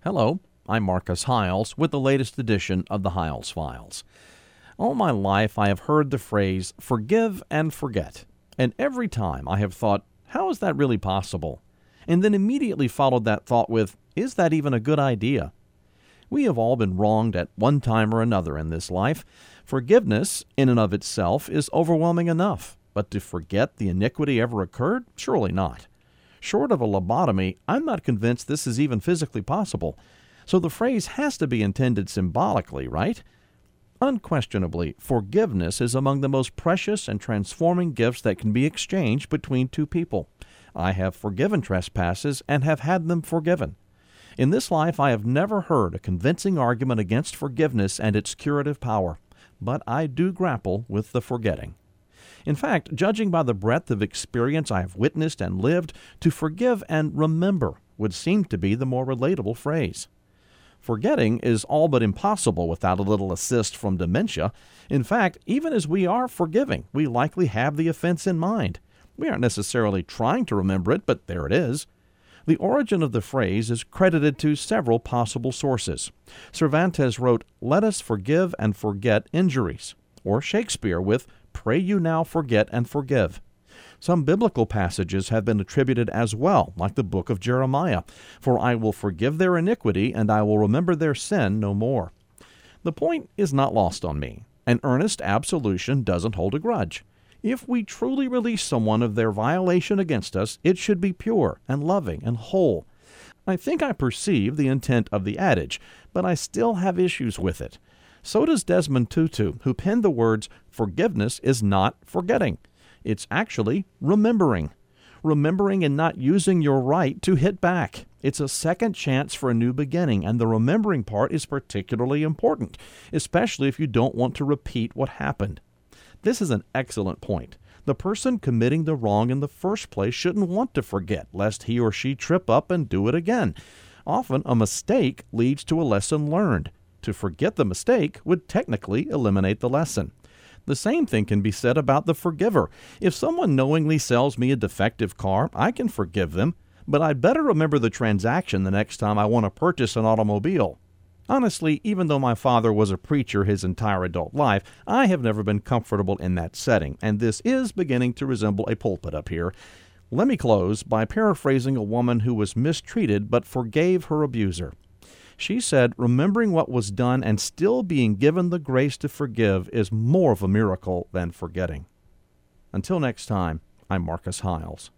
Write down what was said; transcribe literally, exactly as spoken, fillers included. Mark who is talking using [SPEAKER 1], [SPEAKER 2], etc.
[SPEAKER 1] Hello, I'm Marcus Hiles with the latest edition of the Hiles Files. All my life I have heard the phrase, forgive and forget, and every time I have thought, how is that really possible? And then immediately followed that thought with, is that even a good idea? We have all been wronged at one time or another in this life. Forgiveness, in and of itself, is overwhelming enough, but to forget the iniquity ever occurred? Surely not. Short of a lobotomy, I'm not convinced this is even physically possible. So the phrase has to be intended symbolically, right? Unquestionably, forgiveness is among the most precious and transforming gifts that can be exchanged between two people. I have forgiven trespasses and have had them forgiven. In this life, I have never heard a convincing argument against forgiveness and its curative power, but I do grapple with the forgetting. In fact, judging by the breadth of experience I have witnessed and lived, to forgive and remember would seem to be the more relatable phrase. Forgetting is all but impossible without a little assist from dementia. In fact, even as we are forgiving, we likely have the offense in mind. We aren't necessarily trying to remember it, but there it is. The origin of the phrase is credited to several possible sources. Cervantes wrote, "Let us forgive and forget injuries," or Shakespeare with, "Pray you now forget and forgive." Some biblical passages have been attributed as well, like the book of Jeremiah, "For I will forgive their iniquity, and I will remember their sin no more." The point is not lost on me. An earnest absolution doesn't hold a grudge. If we truly release someone of their violation against us, it should be pure and loving and whole. I think I perceive the intent of the adage, but I still have issues with it. So does Desmond Tutu, who penned the words, "Forgiveness is not forgetting. It's actually remembering. Remembering and not using your right to hit back. It's a second chance for a new beginning, and the remembering part is particularly important, especially if you don't want to repeat what happened." This is an excellent point. The person committing the wrong in the first place shouldn't want to forget, lest he or she trip up and do it again. Often, a mistake leads to a lesson learned. To forget the mistake would technically eliminate the lesson. The same thing can be said about the forgiver. If someone knowingly sells me a defective car, I can forgive them, but I'd better remember the transaction the next time I want to purchase an automobile. Honestly, even though my father was a preacher his entire adult life, I have never been comfortable in that setting, and this is beginning to resemble a pulpit up here. Let me close by paraphrasing a woman who was mistreated but forgave her abuser. She said, "Remembering what was done and still being given the grace to forgive is more of a miracle than forgetting." Until next time, I'm Marcus Hiles.